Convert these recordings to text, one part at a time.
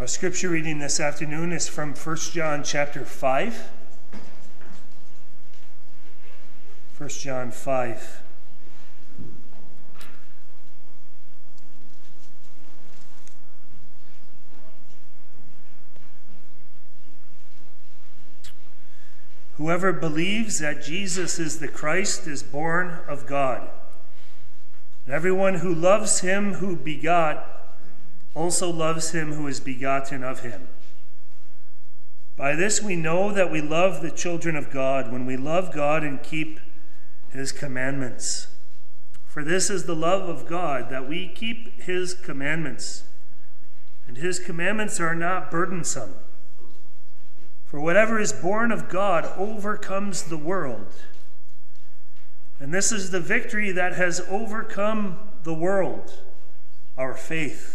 Our scripture reading this afternoon is from 1 John chapter 5. 1 John 5. Whoever believes that Jesus is the Christ is born of God. And everyone who loves him who begot also loves him who is begotten of him. By this we know that we love the children of God, when we love God and keep his commandments. For this is the love of God, that we keep his commandments. And his commandments are not burdensome. For whatever is born of God overcomes the world. And this is the victory that has overcome the world, our faith.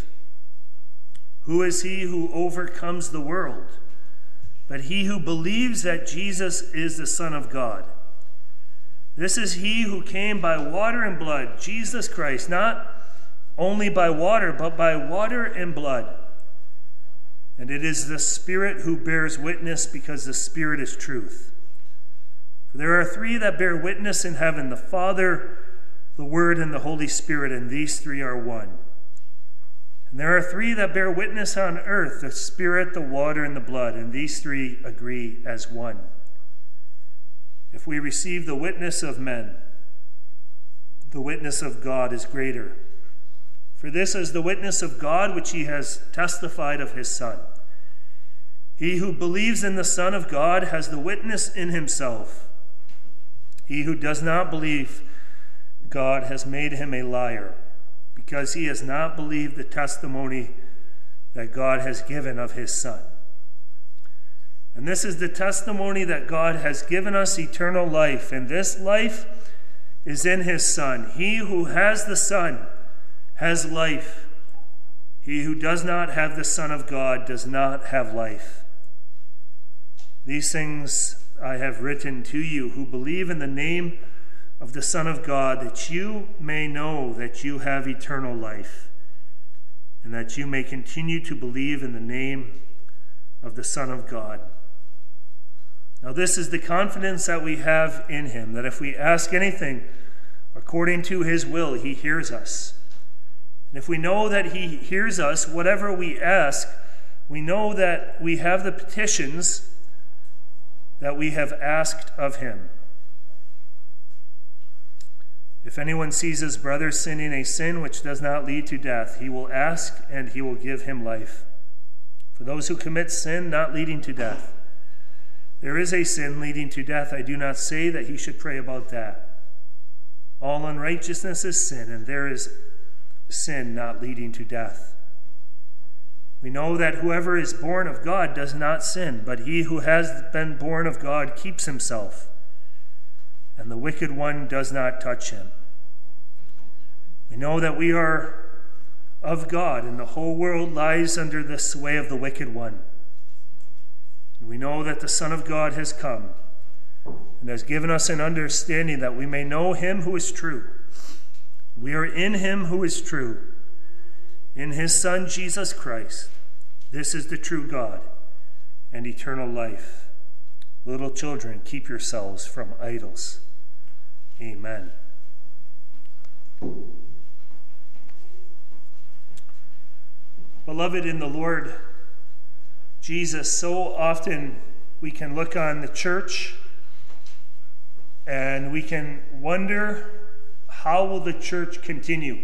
Who is he who overcomes the world? But he who believes that Jesus is the Son of God. This is he who came by water and blood, Jesus Christ, not only by water, but by water and blood. And it is the Spirit who bears witness, because the Spirit is truth. For there are three that bear witness in heaven, the Father, the Word, and the Holy Spirit, and these three are one. And there are three that bear witness on earth, the Spirit, the water, and the blood, and these three agree as one. If we receive the witness of men, the witness of God is greater. For this is the witness of God which he has testified of his Son. He who believes in the Son of God has the witness in himself. He who does not believe God has made him a liar, because he has not believed the testimony that God has given of his Son. And this is the testimony that God has given us, eternal life, and this life is in his Son. He who has the Son has life. He who does not have the Son of God does not have life. These things I have written to you who believe in the name of the Son of God, that you may know that you have eternal life, and that you may continue to believe in the name of the Son of God. Now this is the confidence that we have in him, that if we ask anything according to his will, he hears us. And if we know that he hears us, whatever we ask, we know that we have the petitions that we have asked of him. If anyone sees his brother sinning a sin which does not lead to death, he will ask, and he will give him life. For those who commit sin not leading to death, there is a sin leading to death. I do not say that he should pray about that. All unrighteousness is sin, and there is sin not leading to death. We know that whoever is born of God does not sin, but he who has been born of God keeps himself, and the wicked one does not touch him. We know that we are of God, and the whole world lies under the sway of the wicked one. And we know that the Son of God has come and has given us an understanding that we may know him who is true. We are in him who is true, in his Son Jesus Christ. This is the true God and eternal life. Little children, keep yourselves from idols. Amen. Beloved in the Lord Jesus, so often we can look on the church and we can wonder, how will the church continue?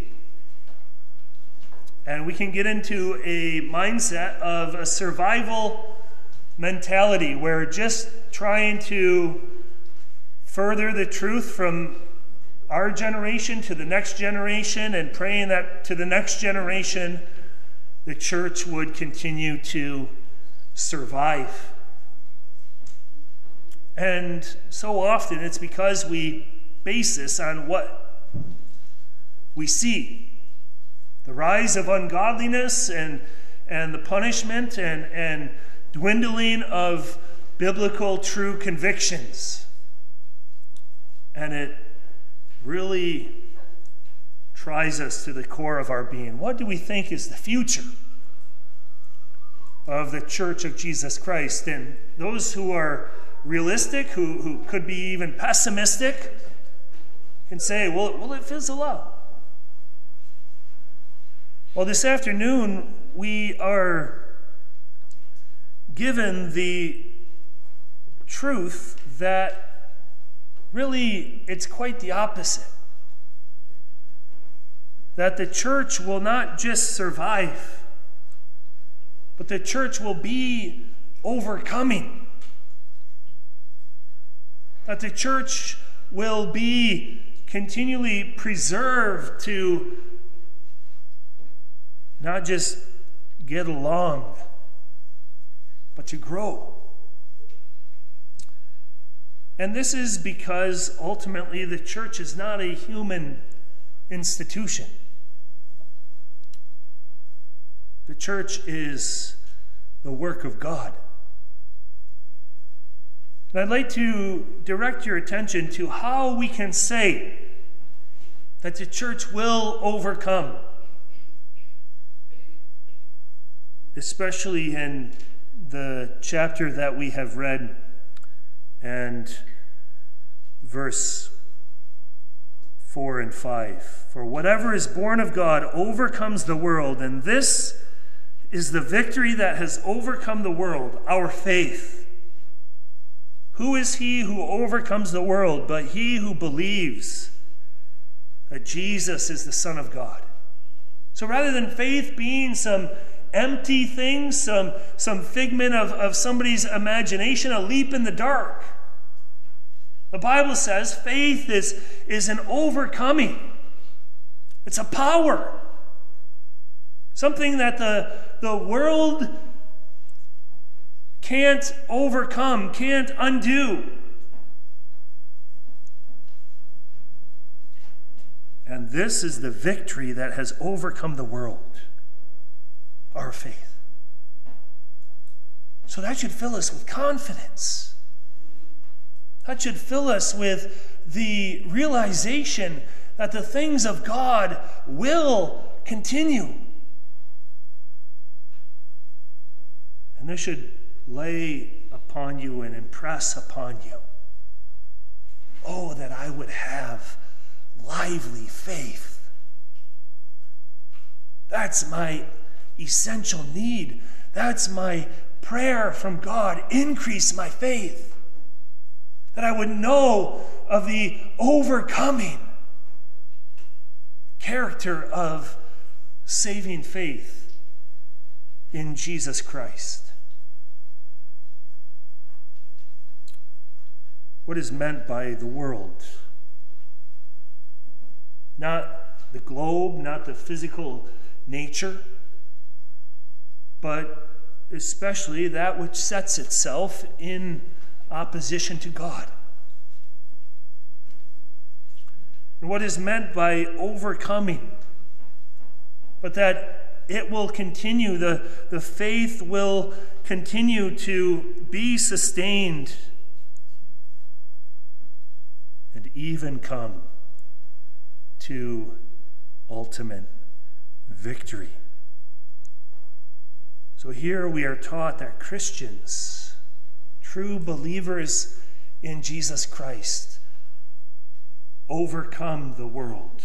And we can get into a mindset of a survival mentality where just trying to further the truth from our generation to the next generation and praying that to the next generation the church would continue to survive. And so often it's because we base this on what we see. The rise of ungodliness and the punishment and dwindling of biblical true convictions. And it really tries us to the core of our being. What do we think is the future? of the Church of Jesus Christ. And those who are realistic, who could be even pessimistic, can say, well, will it fizzle out? Well, this afternoon, we are given the truth that really it's quite the opposite. That the church will not just survive, but the church will be overcoming. That the church will be continually preserved to not just get along, but to grow. And this is because ultimately the church is not a human institution. The church is the work of God. And I'd like to direct your attention to how we can say that the church will overcome, especially in the chapter that we have read and verse 4 and 5. For whatever is born of God overcomes the world, and this is the victory that has overcome the world, our faith. Who is he who overcomes the world but he who believes that Jesus is the Son of God? So rather than faith being some empty thing, some figment of somebody's imagination, a leap in the dark, the Bible says faith is an overcoming. It's a power. Something that the world can't overcome, can't undo. And this is the victory that has overcome the world, our faith. So that should fill us with confidence. That should fill us with the realization that the things of God will continue. And this should lay upon you and impress upon you, oh, that I would have lively faith. That's my essential need. That's my prayer from God. Increase my faith. That I would know of the overcoming character of saving faith in Jesus Christ. What is meant by the world? Not the globe, not the physical nature, but especially that which sets itself in opposition to God. And what is meant by overcoming? But that it will continue, the faith will continue to be sustained and even come to ultimate victory. So here we are taught that Christians, true believers in Jesus Christ, overcome the world.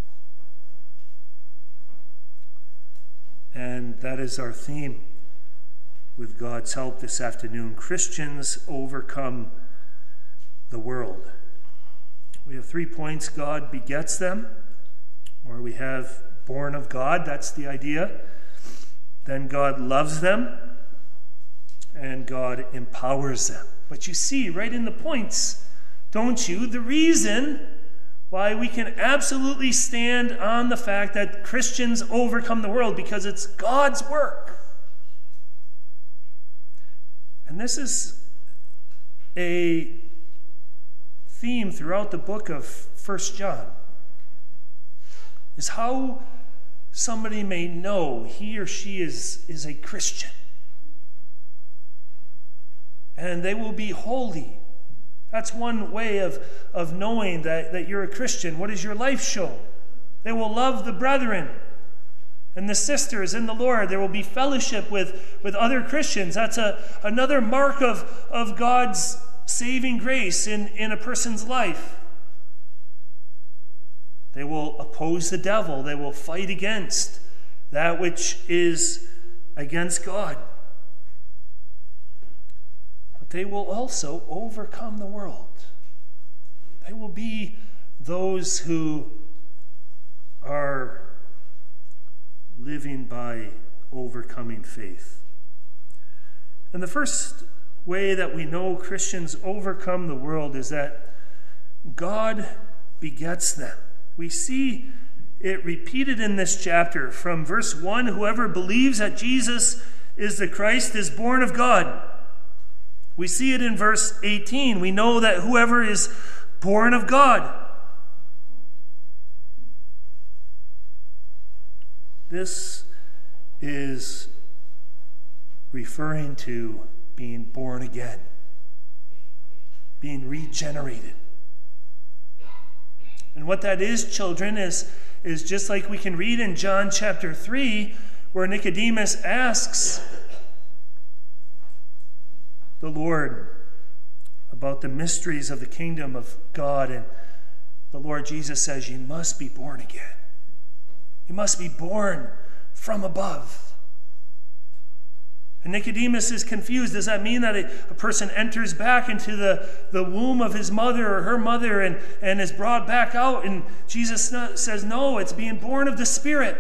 And that is our theme with God's help this afternoon. Christians overcome the world. We have 3 points. God begets them, or we have born of God. That's the idea. Then God loves them, and God empowers them. But you see right in the points, don't you, the reason why we can absolutely stand on the fact that Christians overcome the world, because it's God's work. And this is a theme throughout the book of 1 John, is how somebody may know he or she is a Christian. And they will be holy. That's one way of knowing that you're a Christian. What does your life show? They will love the brethren. and the sisters in the Lord. There will be fellowship with other Christians. That's another mark of God's saving grace in a person's life. They will oppose the devil. They will fight against that which is against God. But they will also overcome the world. They will be those who are living by overcoming faith. And the first way that we know Christians overcome the world is that God begets them. We see it repeated in this chapter from verse 1, whoever believes that Jesus is the Christ is born of God. We see it in verse 18. We know that whoever is born of God. This is referring to being born again, being regenerated. And what that is, children, is just like we can read in John chapter 3, where Nicodemus asks the Lord about the mysteries of the kingdom of God. And the Lord Jesus says, you must be born again. You must be born from above. And Nicodemus is confused. Does that mean that a person enters back into the womb of his mother or her mother and is brought back out? And Jesus says, no, it's being born of the Spirit.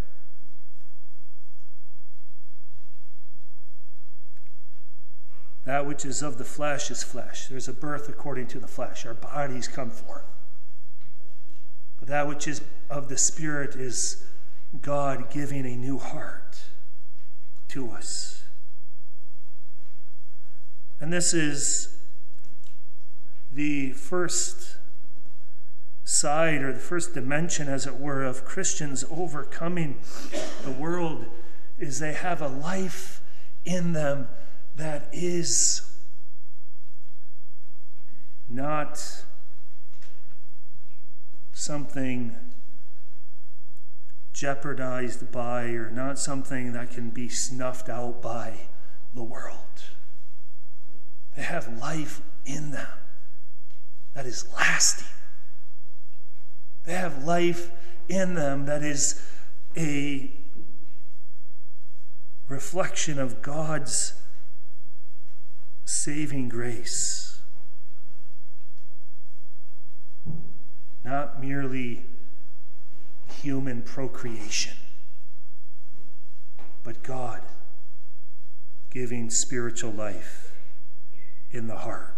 That which is of the flesh is flesh. There's a birth according to the flesh. Our bodies come forth. But that which is of the Spirit is God giving a new heart to us. And this is the first side, or the first dimension, as it were, of Christians overcoming the world, is they have a life in them that is not something jeopardized by, or not something that can be snuffed out by the world. They have life in them that is lasting. They have life in them that is a reflection of God's saving grace. Not merely human procreation, but God giving spiritual life in the heart.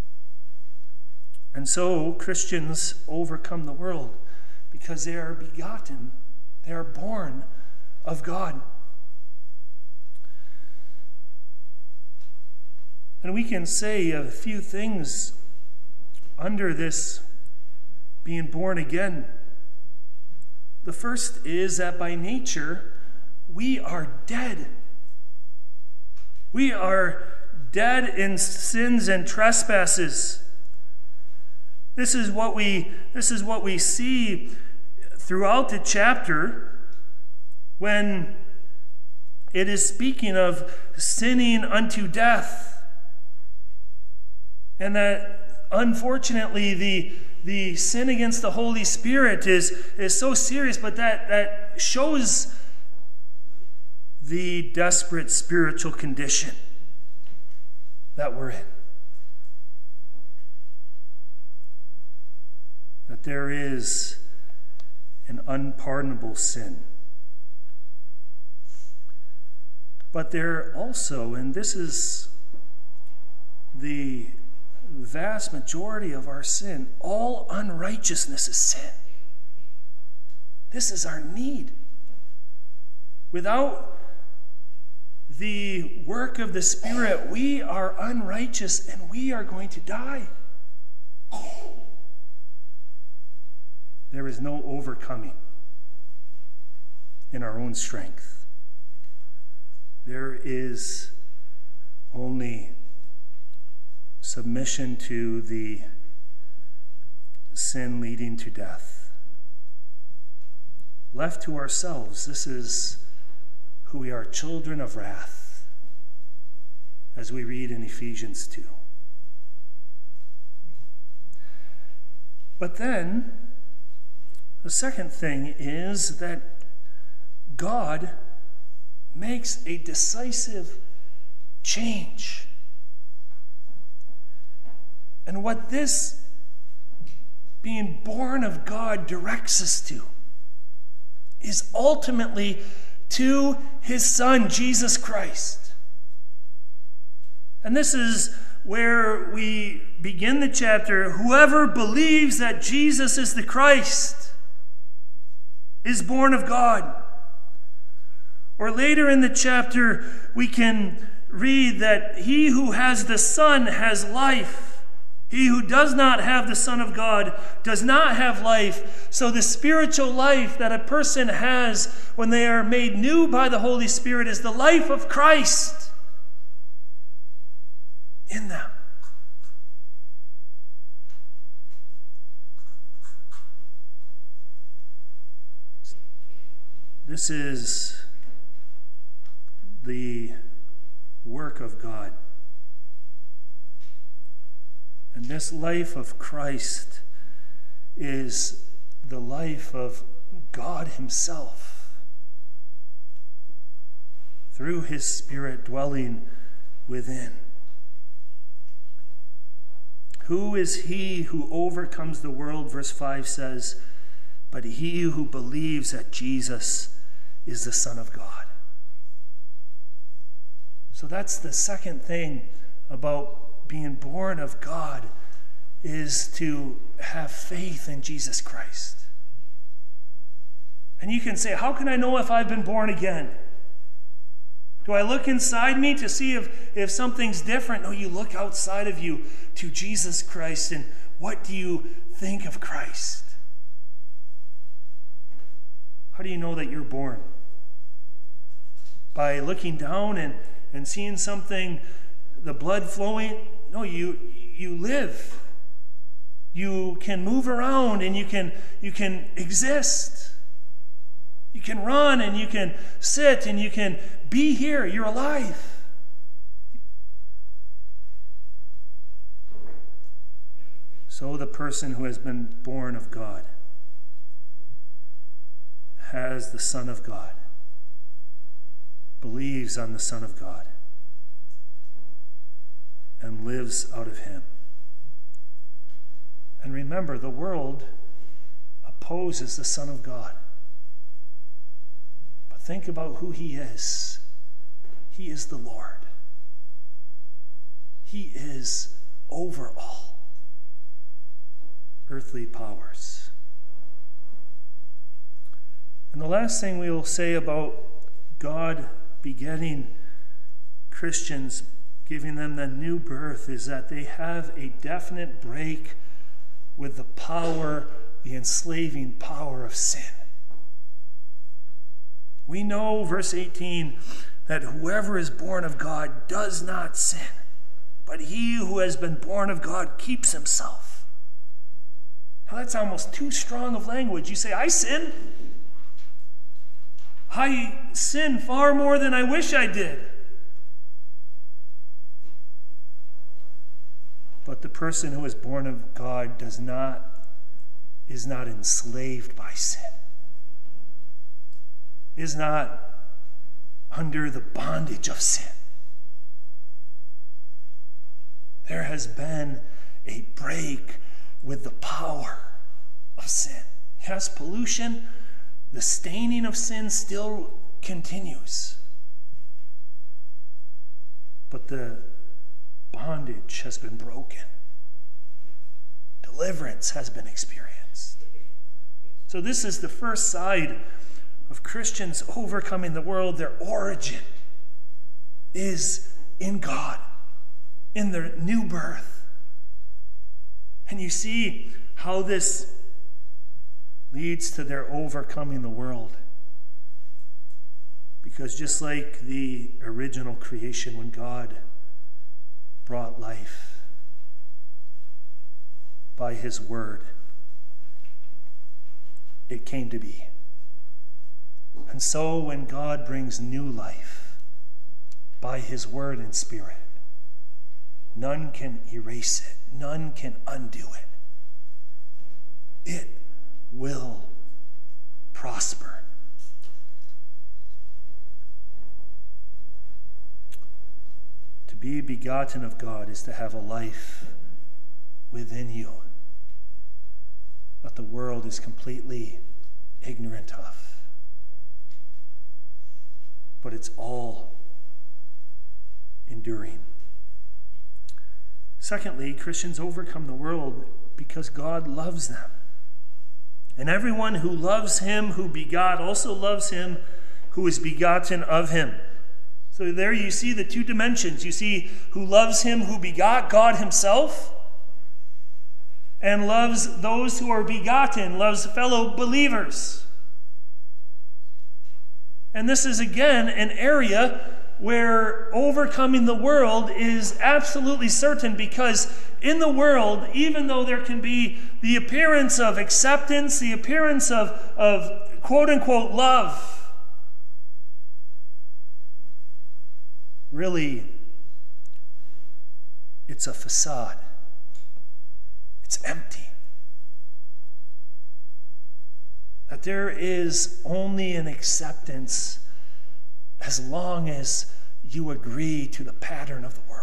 And so Christians overcome the world because they are begotten, they are born of God. And we can say a few things under this being born again. The first is that by nature, we are dead. We are dead in sins and trespasses. This is what we see throughout the chapter when it is speaking of sinning unto death. And that unfortunately the sin against the Holy Spirit is so serious, but that shows the desperate spiritual condition that we're in. That there is an unpardonable sin. But there also, and this is the vast majority of our sin, all unrighteousness is sin. This is our need. Without the work of the Spirit, we are unrighteous and we are going to die. There is no overcoming in our own strength. There is only submission to the sin leading to death. left to ourselves, this is who we are, children of wrath, as we read in Ephesians 2. But then, the second thing is that God makes a decisive change. And what this being born of God directs us to is ultimately to his Son, Jesus Christ. And this is where we begin the chapter. Whoever believes that Jesus is the Christ is born of God. Or later in the chapter, we can read that he who has the Son has life. He who does not have the Son of God does not have life. So the spiritual life that a person has when they are made new by the Holy Spirit is the life of Christ in them. This is the work of God. And this life of Christ is the life of God himself through his Spirit dwelling within. Who is he who overcomes the world? Verse 5 says, but he who believes that Jesus is the Son of God. So that's the second thing about being born of God, is to have faith in Jesus Christ. And you can say, how can I know if I've been born again? Do I look inside me to see if something's different? No, you look outside of you to Jesus Christ, and what do you think of Christ? How do you know that you're born? By looking down and seeing something, the blood flowing? No, you live. You can move around and you can exist. You can run and you can sit and you can be here. You're alive. So the person who has been born of God has the Son of God, believes on the Son of God, and lives out of him. And remember, the world opposes the Son of God. But think about who he is. He is the Lord. He is over all earthly powers. And the last thing we will say about God begetting Christians, giving them the new birth, is that they have a definite break with the power, the enslaving power of sin. We know, verse 18, that whoever is born of God does not sin, but he who has been born of God keeps himself. Now that's almost too strong of language. You say, I sin. I sin far more than I wish I did. But the person who is born of God is not enslaved by sin, is not under the bondage of sin. There has been a break with the power of sin. Yes, pollution, the staining of sin still continues. But the bondage has been broken. Deliverance has been experienced. So this is the first side of Christians overcoming the world. Their origin is in God, in their new birth. And you see how this leads to their overcoming the world. Because just like the original creation, when God brought life by his word, it came to be. And so when God brings new life by his word and spirit, none can erase it. None can undo it. It will prosper. To be begotten of God is to have a life within you that the world is completely ignorant of. But it's all enduring. Secondly, Christians overcome the world because God loves them. And everyone who loves him who begot also loves him who is begotten of him. So there you see the two dimensions. You see who loves him who begot, God himself, and loves those who are begotten, loves fellow believers. And this is again an area where overcoming the world is absolutely certain, because in the world, even though there can be the appearance of acceptance, the appearance of quote-unquote love, really, it's a facade. It's empty. That there is only an acceptance as long as you agree to the pattern of the world.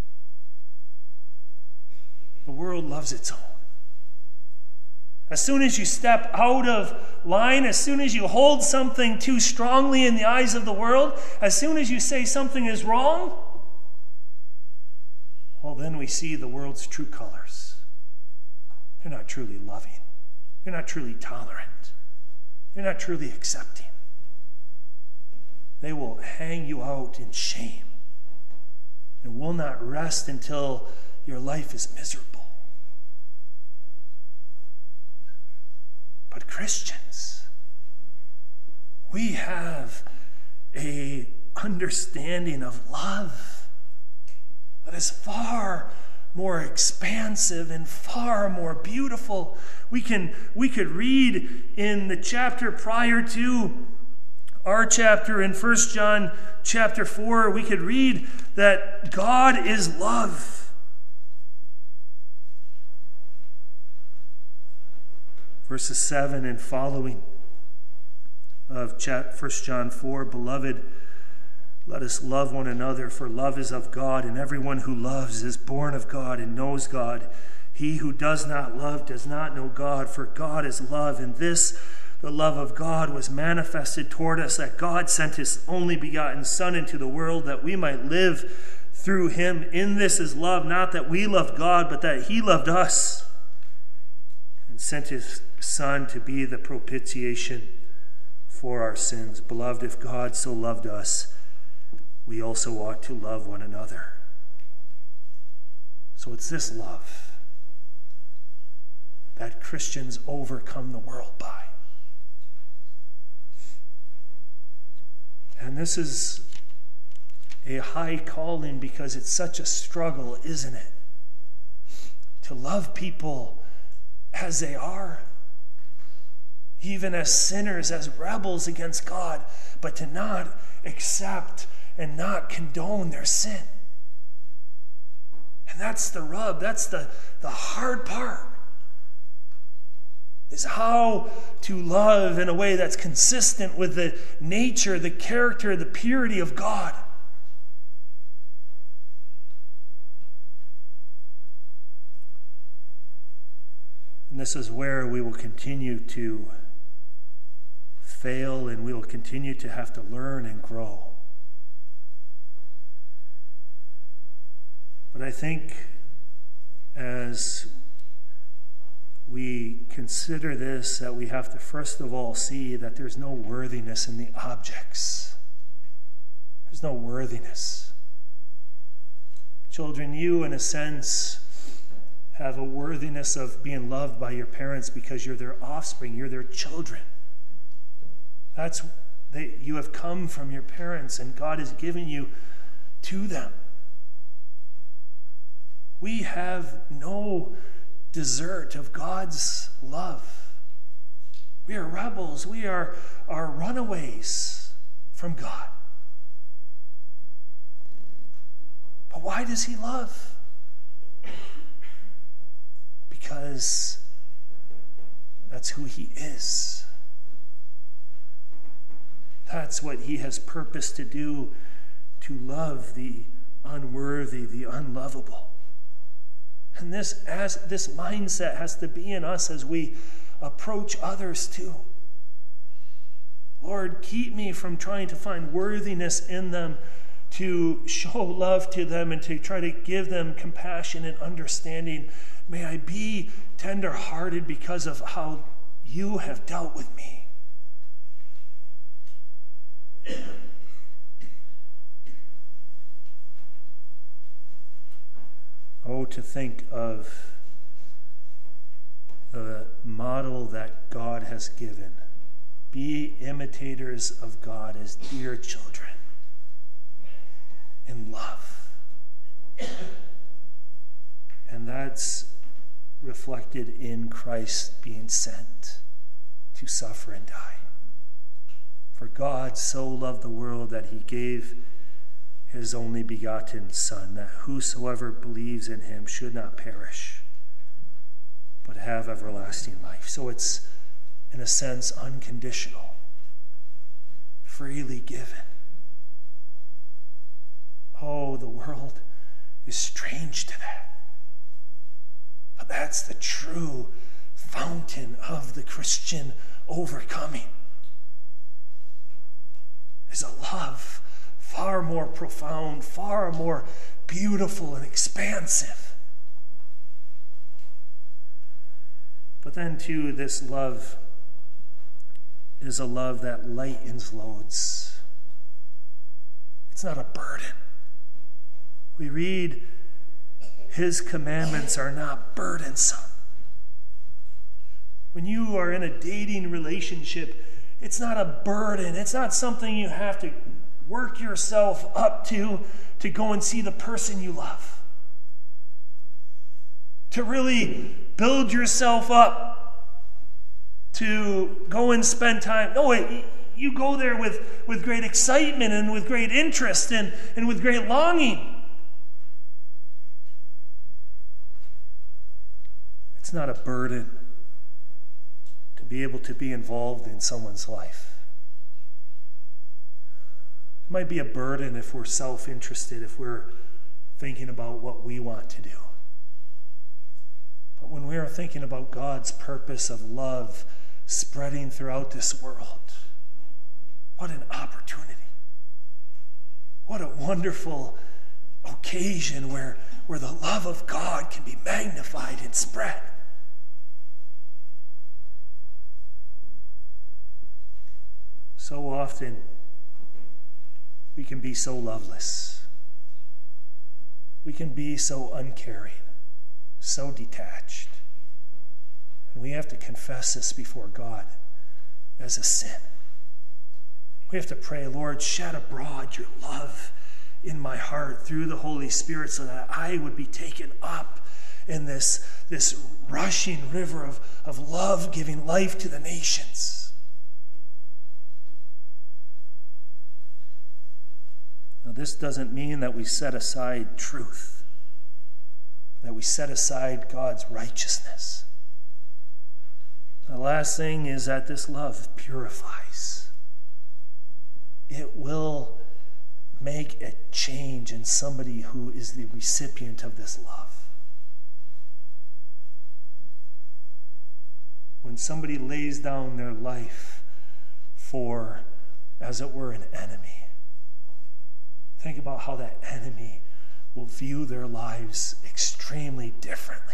The world loves its own. As soon as you step out of line, as soon as you hold something too strongly in the eyes of the world, as soon as you say something is wrong, well, then we see the world's true colors. They're not truly loving. They're not truly tolerant. They're not truly accepting. They will hang you out in shame and will not rest until your life is miserable. But Christians, we have an understanding of love that is far more expansive and far more beautiful. We could read in the chapter prior to our chapter in 1 John chapter 4, we could read that God is love. Verses 7 and following of 1 John 4, beloved, let us love one another, for love is of God, and everyone who loves is born of God and knows God. He who does not love does not know God, for God is love, and this, the love of God, was manifested toward us, that God sent his only begotten Son into the world that we might live through him. In this is love, not that we loved God, but that he loved us and sent his Son to be the propitiation for our sins. Beloved, if God so loved us, we also ought to love one another. So it's this love that Christians overcome the world by. And this is a high calling because it's such a struggle, isn't it? To love people as they are, even as sinners, as rebels against God, but to not accept and not condone their sin. And that's the rub, that's the hard part, is how to love in a way that's consistent with the nature, the character, the purity of God. And this is where we will continue to fail, and we will continue to have to learn and grow. But I think as we consider this, that we have to first of all see that there's no worthiness in the objects. There's no worthiness. Children, you, in a sense, have a worthiness of being loved by your parents because you're their offspring, you're their children. You have come from your parents, and God has given you to them. We have no desert of God's love. We are rebels. We are runaways from God. But why does he love? Because that's who he is. That's what he has purposed to do, to love the unworthy, the unlovable. And this mindset has to be in us as we approach others too. Lord, keep me from trying to find worthiness in them, to show love to them and to try to give them compassion and understanding. May I be tender-hearted because of how you have dealt with me. Oh, to think of the model that God has given. Be imitators of God as dear children in love. And that's reflected in Christ being sent to suffer and die. For God so loved the world that he gave his only begotten Son, that whosoever believes in him should not perish, but have everlasting life. So it's, in a sense, unconditional, freely given. Oh, the world is strange to that. But that's the true fountain of the Christian overcoming, is a love far more profound, far more beautiful and expansive. But then, too, this love is a love that lightens loads. It's not a burden. We read, his commandments are not burdensome. When you are in a dating relationship, it's not a burden. It's not something you have to work yourself up to go and see the person you love. To really build yourself up, to go and spend time. No, you go there with great excitement and with great interest and with great longing. It's not a burden to be able to be involved in someone's life. It might be a burden if we're self-interested, if we're thinking about what we want to do. But when we are thinking about God's purpose of love spreading throughout this world, what an opportunity. What a wonderful occasion where the love of God can be magnified and spread. So often, we can be so loveless. We can be so uncaring, so detached. And we have to confess this before God as a sin. We have to pray, Lord, shed abroad your love in my heart through the Holy Spirit so that I would be taken up in this rushing river of love giving life to the nations. Now, this doesn't mean that we set aside truth, that we set aside God's righteousness. The last thing is that this love purifies. It will make a change in somebody who is the recipient of this love. When somebody lays down their life for, as it were, an enemy, think about how that enemy will view their lives extremely differently.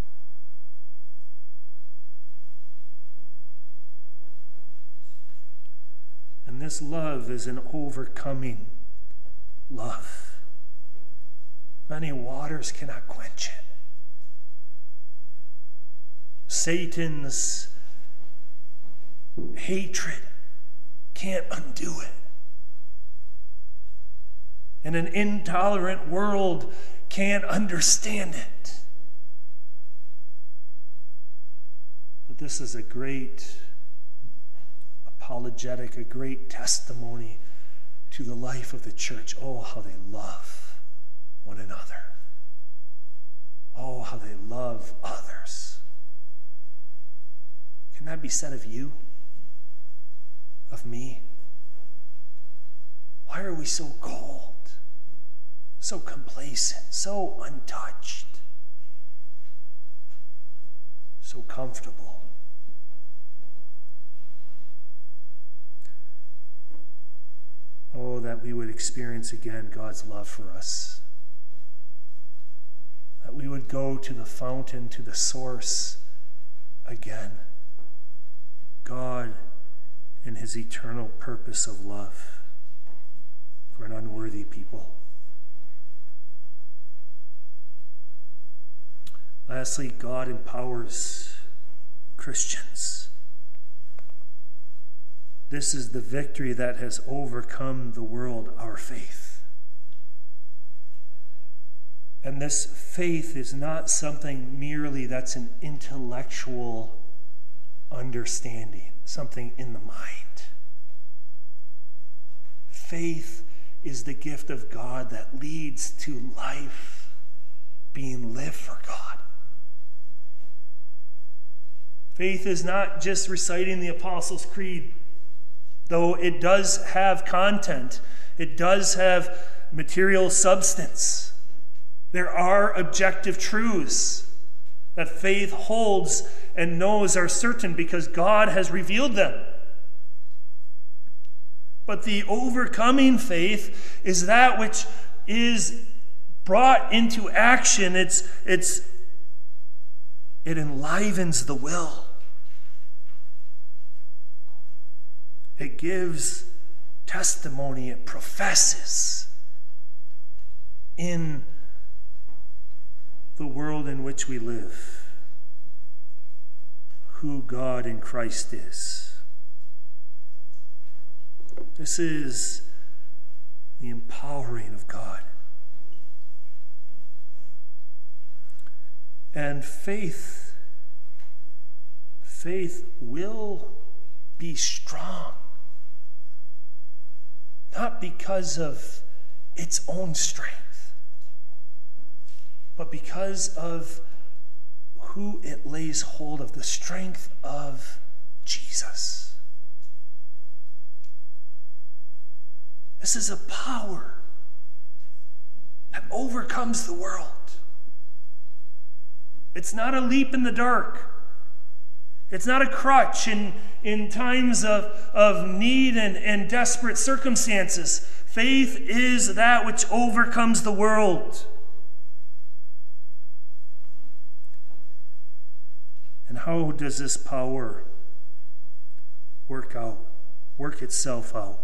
And this love is an overcoming love. Many waters cannot quench it. Satan's hatred can't undo it. And an intolerant world can't understand it. But this is a great apologetic, a great testimony to the life of the church. Oh, how they love one another. Oh, how they love others. Can that be said of you? Of me? Why are we so cold, so complacent, so untouched, so comfortable? Oh, that we would experience again God's love for us. That we would go to the fountain, to the source again. God and his eternal purpose of love for an unworthy people. Lastly, God empowers Christians. This is the victory that has overcome the world, our faith. And this faith is not something merely that's an intellectual understanding, something in the mind. Faith is the gift of God that leads to life being lived for God. Faith is not just reciting the Apostles' Creed, though it does have content. It does have material substance. There are objective truths that faith holds and knows are certain because God has revealed them. But the overcoming faith is that which is brought into action. It enlivens the will. It gives testimony. It professes in the world in which we live who God in Christ is. This is the empowering of God. And faith will be strong. Not because of its own strength, but because of who it lays hold of, the strength of Jesus. This is a power that overcomes the world. It's not a leap in the dark. It's not a crutch in times of need and desperate circumstances. Faith is that which overcomes the world. And how does this power work itself out?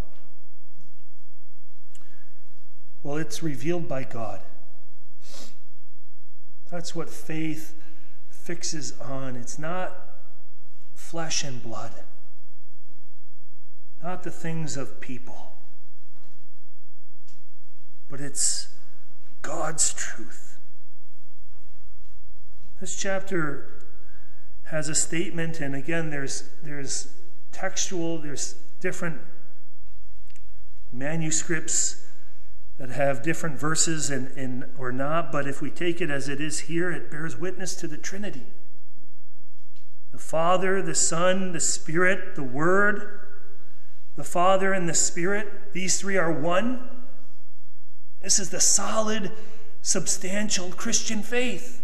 Well, it's revealed by God. That's what faith fixes on. It's not flesh and blood, not the things of people, but it's God's truth. This chapter has a statement, and again, there's textual, there's different manuscripts that have different verses and or not, but if we take it as it is here, it bears witness to the Trinity. The Father, the Son, the Spirit, the Word, the Father and the Spirit, these three are one. This is the solid, substantial Christian faith.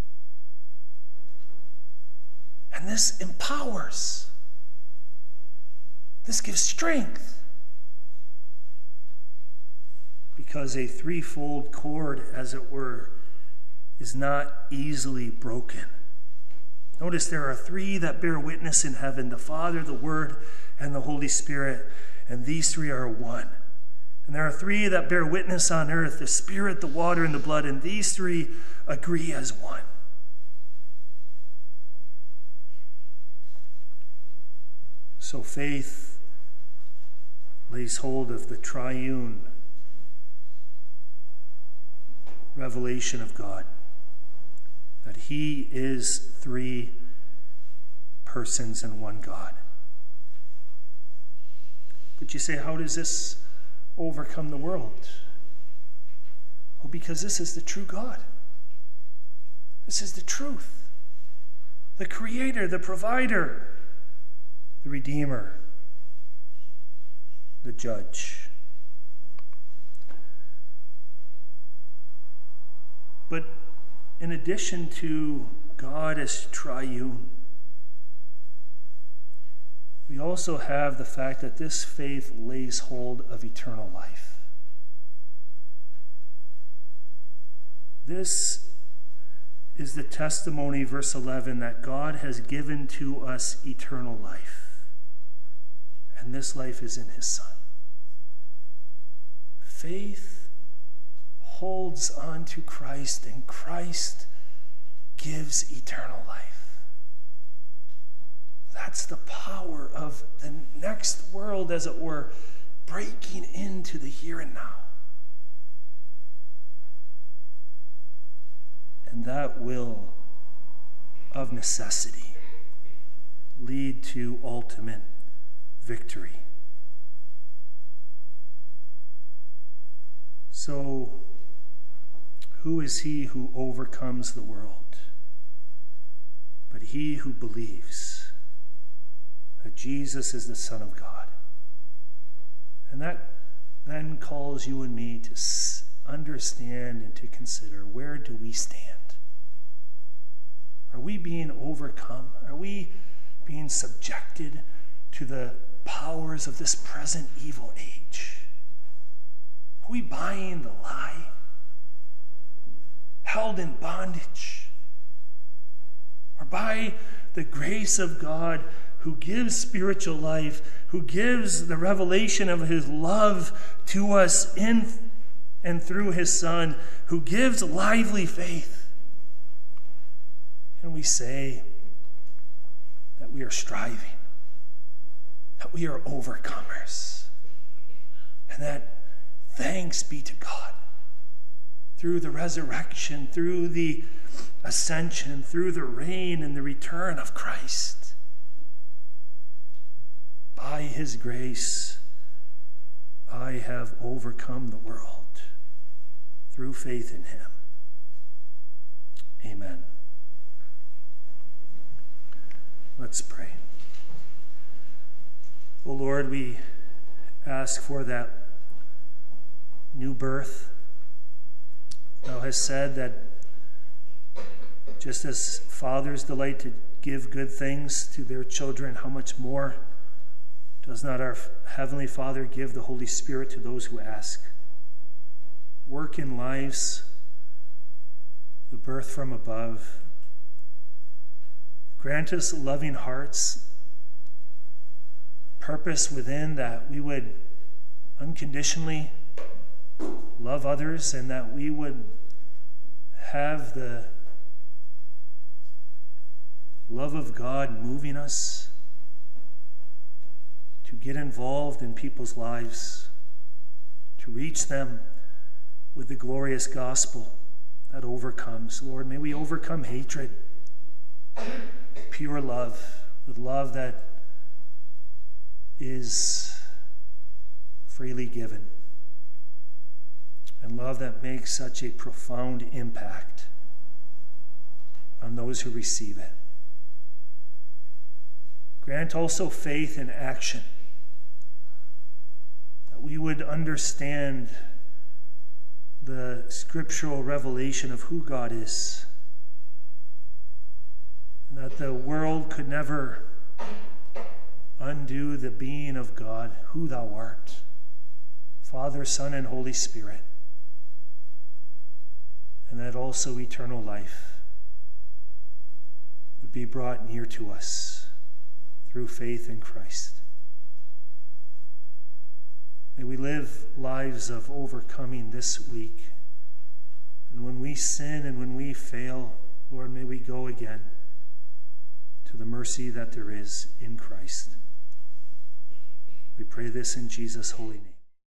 And this empowers. This gives strength. Because a threefold cord, as it were, is not easily broken. Notice there are three that bear witness in heaven: the Father, the Word, and the Holy Spirit. And these three are one. And there are three that bear witness on earth: the Spirit, the water, and the blood. And these three agree as one. So faith lays hold of the triune revelation of God, that He is three persons and one God. But you say, how does this overcome the world? Well, because this is the true God. This is the truth. The Creator, the Provider, the Redeemer, the Judge. But in addition to God as triune, we also have the fact that this faith lays hold of eternal life. This is the testimony, verse 11, that God has given to us eternal life. And this life is in his Son. Faith holds on to Christ, and Christ gives eternal life. That's the power of the next world, as it were, breaking into the here and now. And that will, of necessity, lead to ultimate victory. So, who is he who overcomes the world? But he who believes that Jesus is the Son of God. And that then calls you and me to understand and to consider, where do we stand? Are we being overcome? Are we being subjected to the powers of this present evil age? Are we buying the lie? Held in bondage? Or by the grace of God, who gives spiritual life, who gives the revelation of his love to us in and through his Son, who gives lively faith, and we say that we are striving, that we are overcomers, and that thanks be to God, through the resurrection, through the ascension, through the reign and the return of Christ, by his grace, I have overcome the world through faith in him. Amen. Let's pray. O Lord, we ask for that new birth. Thou hast said that just as fathers delight to give good things to their children, how much more does not our Heavenly Father give the Holy Spirit to those who ask? Work in lives, the birth from above. Grant us loving hearts, purpose within, that we would unconditionally love others, and that we would have the love of God moving us to get involved in people's lives, to reach them with the glorious gospel that overcomes. Lord, may we overcome hatred, pure love, with love that is freely given, and love that makes such a profound impact on those who receive it. Grant also faith in action, that we would understand the scriptural revelation of who God is, and that the world could never undo the being of God, who thou art, Father, Son, and Holy Spirit, and that also eternal life would be brought near to us through faith in Christ. May we live lives of overcoming this week. And when we sin and when we fail, Lord, may we go again to the mercy that there is in Christ. We pray this in Jesus' holy name.